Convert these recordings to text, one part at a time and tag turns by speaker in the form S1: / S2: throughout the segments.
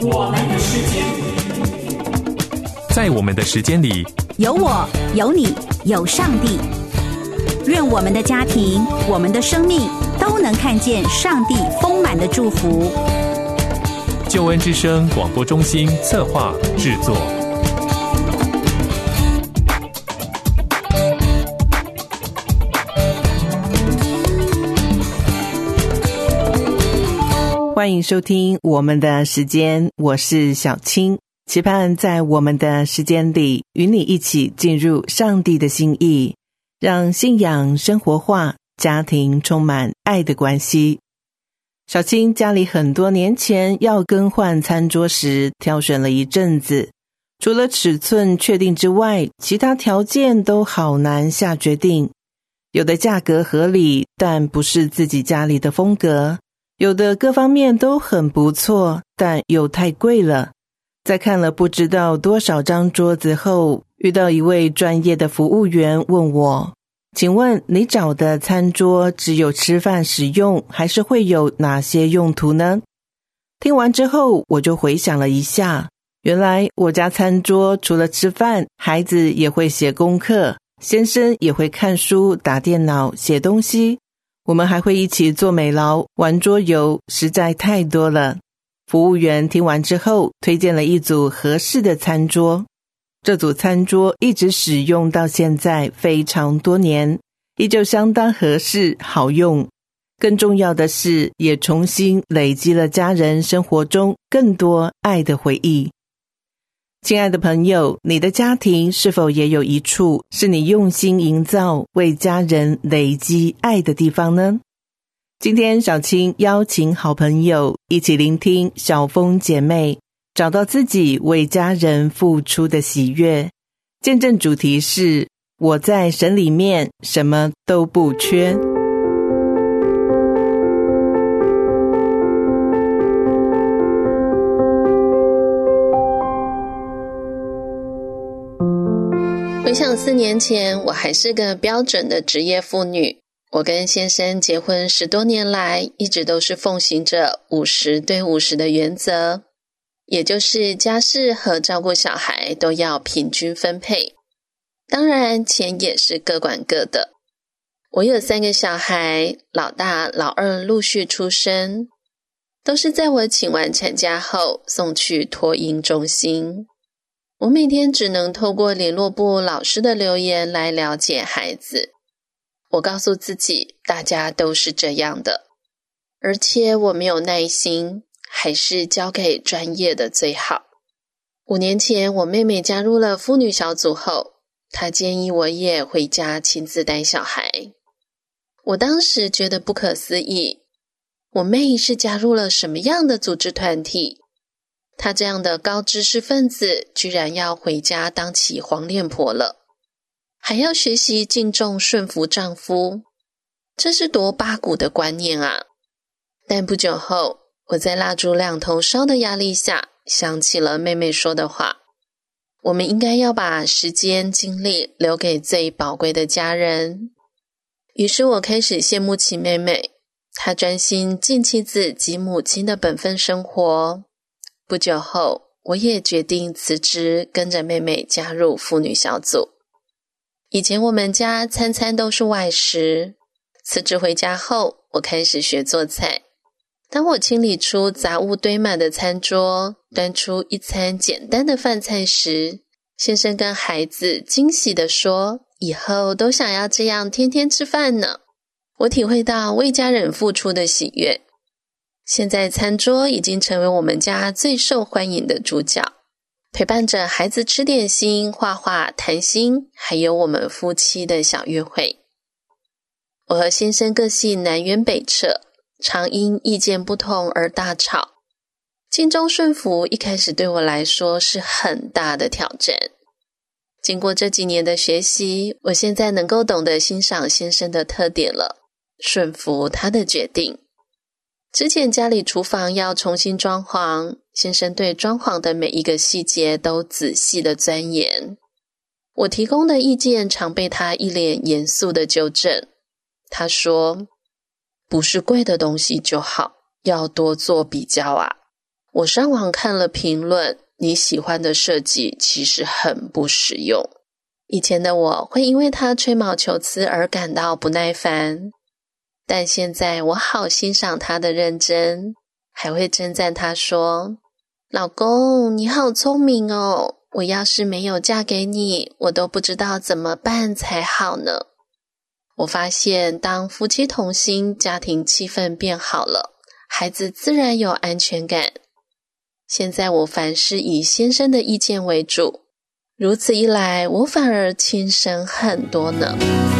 S1: 我们的时间，
S2: 在我们的时间里，
S3: 有我，有你，有上帝。愿我们的家庭，我们的生命都能看见上帝丰满的祝福。
S2: 救恩之声广播中心策划制作。
S4: 欢迎收听我们的时间，我是小青，期盼在我们的时间里与你一起进入上帝的心意，让信仰生活化，家庭充满爱的关系。小青家里很多年前要更换餐桌时挑选了一阵子，除了尺寸确定之外，其他条件都好难下决定。有的价格合理，但不是自己家里的风格，有的各方面都很不错，但又太贵了。在看了不知道多少张桌子后，遇到一位专业的服务员问我，请问你找的餐桌只有吃饭使用，还是会有哪些用途呢？听完之后，我就回想了一下，原来我家餐桌除了吃饭，孩子也会写功课，先生也会看书、打电脑、写东西，我们还会一起做美劳、玩桌游，实在太多了。服务员听完之后，推荐了一组合适的餐桌。这组餐桌一直使用到现在非常多年，依旧相当合适好用。更重要的是，也重新累积了家人生活中更多爱的回忆。亲爱的朋友，你的家庭是否也有一处是你用心营造、为家人累积爱的地方呢？今天小青邀请好朋友一起聆听小峰姐妹找到自己为家人付出的喜悦。见证主题是我在神里面什么都不缺。
S5: 回想4年前，我还是个标准的职业妇女。我跟先生结婚10多年来，一直都是奉行着50对50的原则，也就是家事和照顾小孩都要平均分配。当然，钱也是各管各的。我有3个小孩，老大、老二陆续出生，都是在我请完产假后送去托婴中心。我每天只能透过联络部老师的留言来了解孩子。我告诉自己，大家都是这样的，而且我没有耐心，还是交给专业的最好。5年前，我妹妹加入了妇女小组后，她建议我也回家亲自带小孩。我当时觉得不可思议，我妹是加入了什么样的组织团体？她这样的高知识分子，居然要回家当起黄脸婆了。还要学习敬重顺服丈夫，这是多八股的观念啊！但不久后，我在蜡烛两头烧的压力下，想起了妹妹说的话，我们应该要把时间精力留给最宝贵的家人。于是我开始羡慕起妹妹，她专心尽妻子及母亲的本分生活。不久后，我也决定辞职，跟着妹妹加入妇女小组。以前我们家餐餐都是外食，辞职回家后，我开始学做菜。当我清理出杂物堆满的餐桌，端出一餐简单的饭菜时，先生跟孩子惊喜地说，以后都想要这样天天吃饭呢。我体会到为家人付出的喜悦。现在餐桌已经成为我们家最受欢迎的主角，陪伴着孩子吃点心、画画、谈心，还有我们夫妻的小约会。我和先生个性南辕北辙，常因意见不同而大吵。尽忠顺服一开始对我来说是很大的挑战。经过这几年的学习，我现在能够懂得欣赏先生的特点了，顺服他的决定。之前家里厨房要重新装潢，先生对装潢的每一个细节都仔细的钻研。我提供的意见常被他一脸严肃的纠正。他说，不是贵的东西就好，要多做比较啊。 我上网看了评论，你喜欢的设计其实很不实用。以前的我会因为他吹毛求疵而感到不耐烦，但现在我好欣赏他的认真，还会称赞他说，老公，你好聪明哦，我要是没有嫁给你，我都不知道怎么办才好呢。我发现当夫妻同心，家庭气氛变好了，孩子自然有安全感。现在我凡事以先生的意见为主，如此一来，我反而轻省很多呢。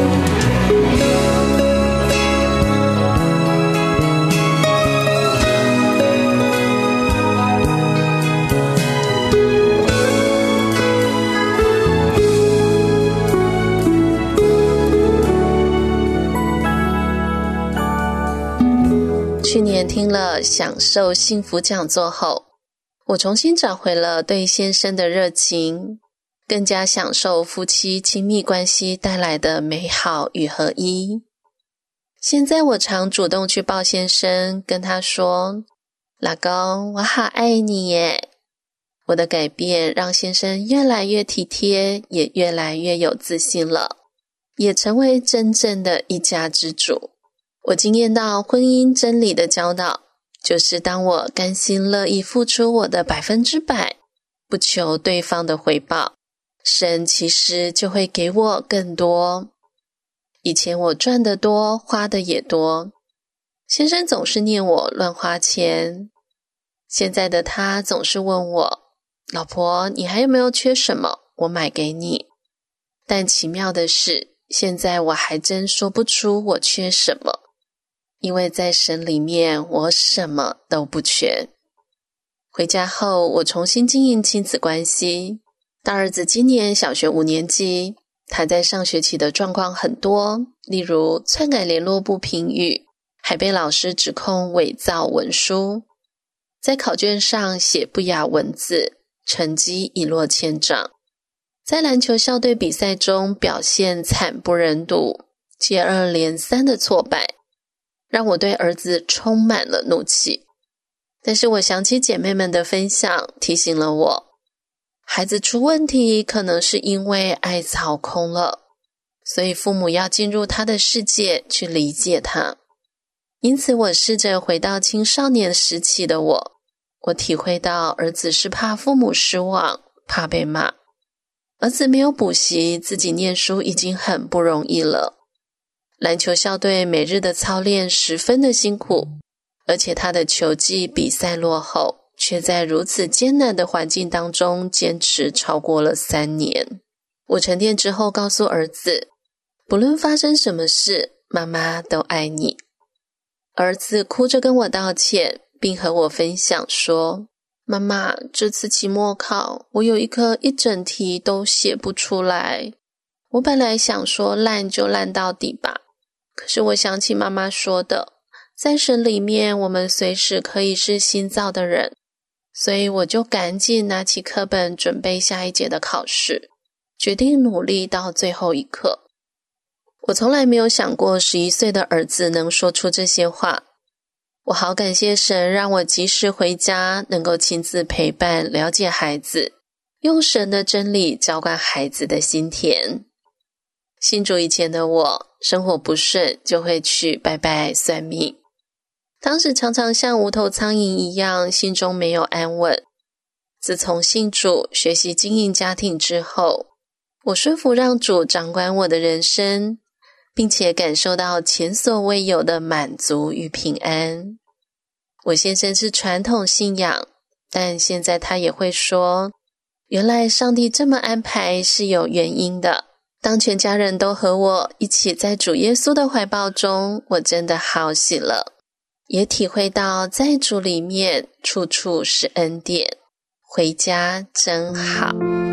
S5: 去年听了享受幸福讲座后，我重新找回了对先生的热情，更加享受夫妻亲密关系带来的美好与合一。现在我常主动去抱先生，跟他说，老公，我好爱你耶。我的改变让先生越来越体贴，也越来越有自信了，也成为真正的一家之主。我经验到婚姻真理的教导，就是当我甘心乐意付出我的100%，不求对方的回报，神其实就会给我更多。以前我赚得多，花的也多，先生总是念我乱花钱。现在的他总是问我，老婆，你还有没有缺什么？我买给你。但奇妙的是，现在我还真说不出我缺什么，因为在神里面我什么都不缺。回家后，我重新经营亲子关系。大儿子今年小学5年级，他在上学期的状况很多，例如篡改联络簿评语，还被老师指控伪造文书，在考卷上写不雅文字，成绩一落千丈。在篮球校队比赛中表现惨不忍睹，接二连三的挫败，让我对儿子充满了怒气。但是我想起姐妹们的分享，提醒了我，孩子出问题可能是因为爱操空了，所以父母要进入他的世界去理解他。因此我试着回到青少年时期的我体会到儿子是怕父母失望，怕被骂。儿子没有补习，自己念书已经很不容易了。篮球校队每日的操练十分的辛苦，而且他的球技比赛落后，却在如此艰难的环境当中坚持超过了3年。我沉淀之后告诉儿子，不论发生什么事，妈妈都爱你。儿子哭着跟我道歉，并和我分享说，妈妈，这次期末考我有一科一整题都写不出来，我本来想说烂就烂到底吧，可是我想起妈妈说的，在神里面我们随时可以是新造的人，所以我就赶紧拿起课本准备下一节的考试，决定努力到最后一刻。我从来没有想过11岁的儿子能说出这些话，我好感谢神让我及时回家，能够亲自陪伴了解孩子，用神的真理浇灌孩子的心田。信主以前的我，生活不顺就会去拜拜算命，当时常常像无头苍蝇一样，心中没有安稳。自从信主学习经营家庭之后，我顺服让主掌管我的人生，并且感受到前所未有的满足与平安。我先生是传统信仰，但现在他也会说，原来上帝这么安排是有原因的。当全家人都和我一起在主耶稣的怀抱中，我真的好喜乐，也体会到在主里面处处是恩典，回家真好。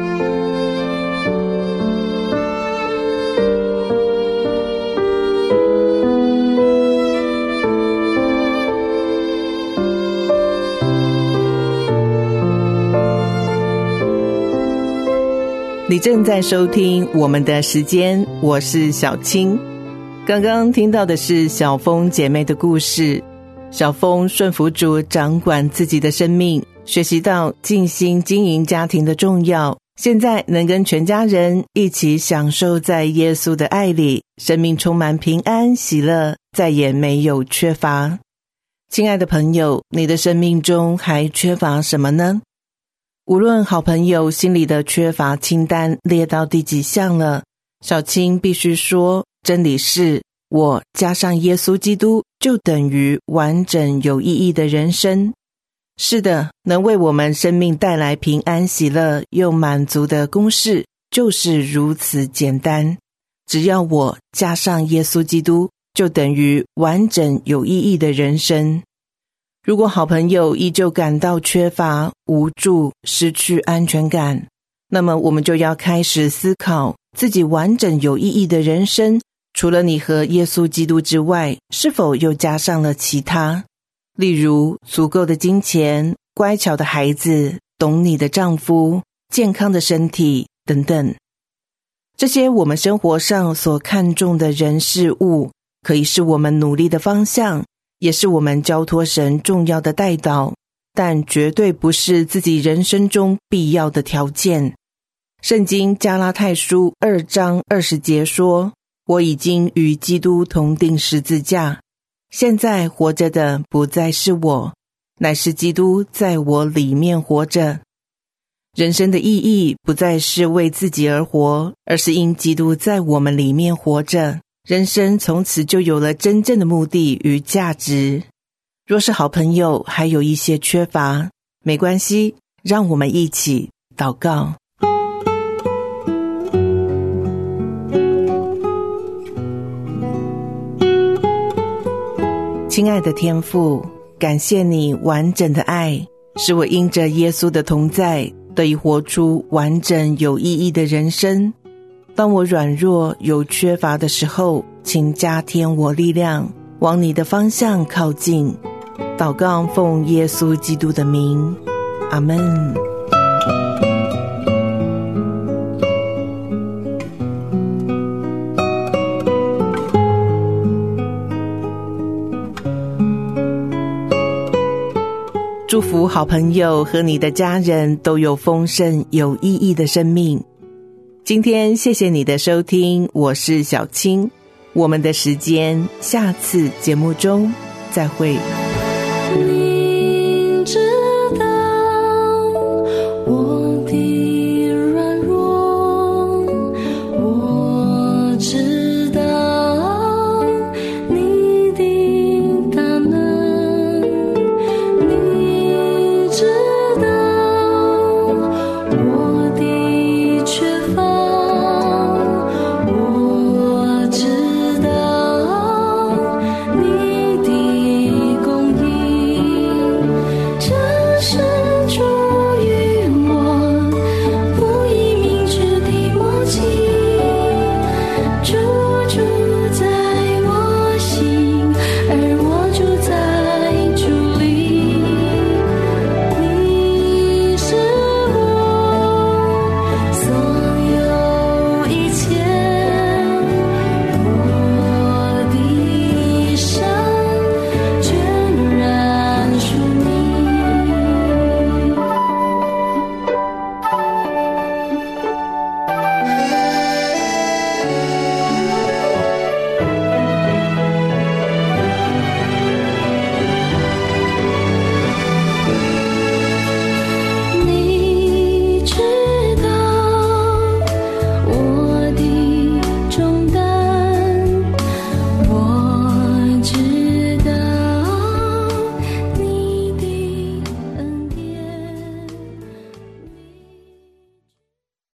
S4: 你正在收听我们的时间，我是小青。刚刚听到的是小峰姐妹的故事， 小峰顺服主掌管自己的生命，学习到尽心经营家庭的重要，现在能跟全家人一起享受在耶稣的爱里，生命充满平安喜乐，再也没有缺乏。亲爱的朋友，你的生命中还缺乏什么呢？无论好朋友心里的缺乏清单列到第几项了，小青必须说，真理是我加上耶稣基督就等于完整有意义的人生。是的，能为我们生命带来平安喜乐又满足的公式就是如此简单，只要我加上耶稣基督就等于完整有意义的人生。如果好朋友依旧感到缺乏、无助、失去安全感，那么我们就要开始思考自己完整有意义的人生，除了你和耶稣基督之外，是否又加上了其他？例如足够的金钱、乖巧的孩子、懂你的丈夫、健康的身体等等。这些我们生活上所看重的人事物，可以是我们努力的方向，也是我们交托神重要的代祷，但绝对不是自己人生中必要的条件。圣经加拉太书2章20节说，我已经与基督同定十字架，现在活着的不再是我，乃是基督在我里面活着。人生的意义不再是为自己而活，而是因基督在我们里面活着，人生从此就有了真正的目的与价值。若是好朋友还有一些缺乏，没关系，让我们一起祷告。亲爱的天父，感谢你完整的爱，使我因着耶稣的同在，得以活出完整有意义的人生。当我软弱有缺乏的时候，请加添我力量，往你的方向靠近。祷告奉耶稣基督的名，阿们。祝福好朋友和你的家人都有丰盛有意义的生命。今天谢谢你的收听，我是小青，我们的时间下次节目中再会。
S1: 你